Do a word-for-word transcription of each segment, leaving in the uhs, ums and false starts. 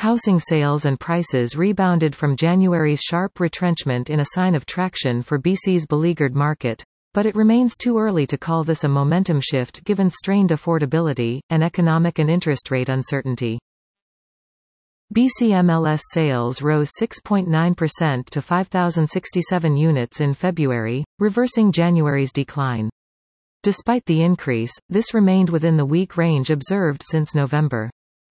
Housing sales and prices rebounded from January's sharp retrenchment in a sign of traction for B C's beleaguered market, but it remains too early to call this a momentum shift given strained affordability, and economic and interest rate uncertainty. B C M L S sales rose six point nine percent to five thousand sixty-seven units in February, reversing January's decline. Despite the increase, this remained within the weak range observed since November.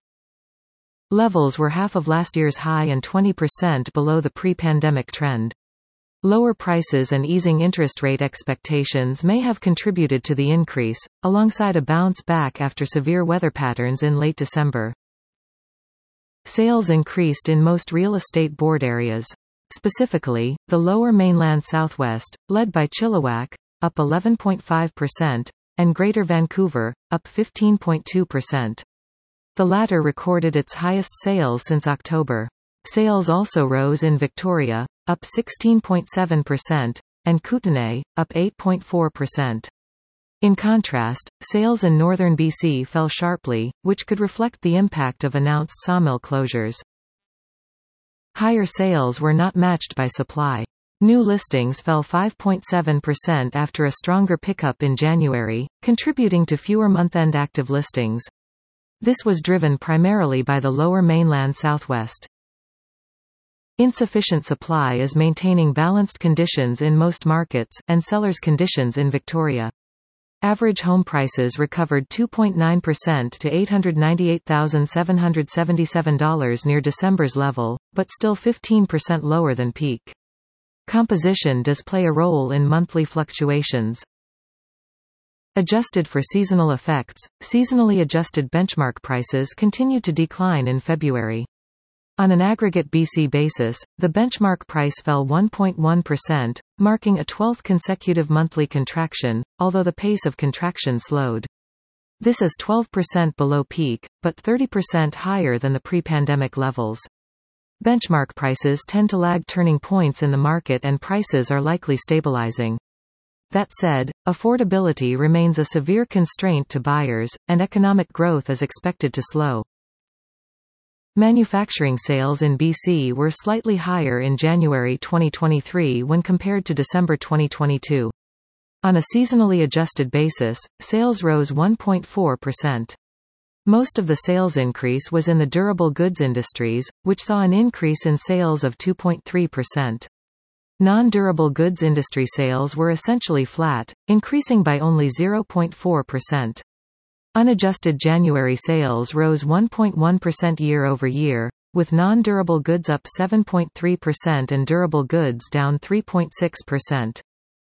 Levels were half of last year's high and twenty percent below the pre-pandemic trend. Lower prices and easing interest rate expectations may have contributed to the increase, alongside a bounce back after severe weather patterns in late December. Sales increased in most real estate board areas. Specifically, the lower mainland Southwest, led by Chilliwack, up eleven point five percent, and Greater Vancouver, up fifteen point two percent. The latter recorded its highest sales since October. Sales also rose in Victoria, up sixteen point seven percent, and Kootenay, up eight point four percent. In contrast, sales in northern B C fell sharply, which could reflect the impact of announced sawmill closures. Higher sales were not matched by supply. New listings fell five point seven percent after a stronger pickup in January, contributing to fewer month-end active listings. This was driven primarily by the lower mainland Southwest. Insufficient supply is maintaining balanced conditions in most markets, and sellers' conditions in Victoria. Average home prices recovered two point nine percent to eight hundred ninety-eight thousand seven hundred seventy-seven dollars near December's level, but still fifteen percent lower than peak. Composition does play a role in monthly fluctuations. Adjusted for seasonal effects, seasonally adjusted benchmark prices continued to decline in February. On an aggregate B C basis, the benchmark price fell one point one percent, marking a twelfth consecutive monthly contraction, although the pace of contraction slowed. This is twelve percent below peak, but thirty percent higher than the pre-pandemic levels. Benchmark prices tend to lag turning points in the market and prices are likely stabilizing. That said, affordability remains a severe constraint to buyers, and economic growth is expected to slow. Manufacturing sales in B C were slightly higher in January twenty twenty-three when compared to December twenty twenty-two. On a seasonally adjusted basis, sales rose one point four percent. Most of the sales increase was in the durable goods industries, which saw an increase in sales of two point three percent. Non-durable goods industry sales were essentially flat, increasing by only zero point four percent. Unadjusted January sales rose one point one percent year-over-year, with non-durable goods up seven point three percent and durable goods down three point six percent.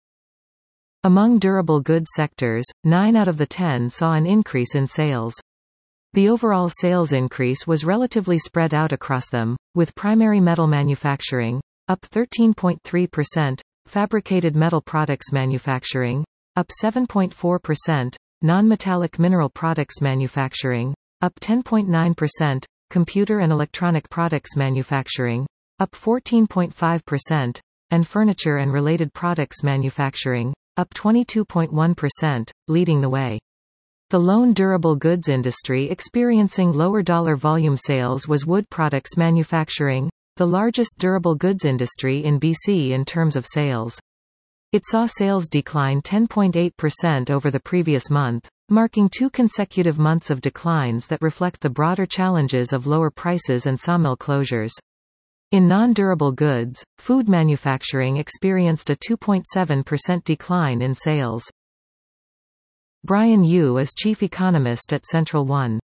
Among durable goods sectors, nine out of the ten saw an increase in sales. The overall sales increase was relatively spread out across them, with primary metal manufacturing, up thirteen point three percent, fabricated metal products manufacturing, up seven point four percent, non-metallic mineral products manufacturing, up ten point nine percent, computer and electronic products manufacturing, up fourteen point five percent, and furniture and related products manufacturing, up twenty-two point one percent, leading the way. The lone durable goods industry experiencing lower dollar volume sales was wood products manufacturing, the largest durable goods industry in B C in terms of sales. It saw sales decline ten point eight percent over the previous month, marking two consecutive months of declines that reflect the broader challenges of lower prices and sawmill closures. In non-durable goods, food manufacturing experienced a two point seven percent decline in sales. Brian Yu is chief economist at Central One.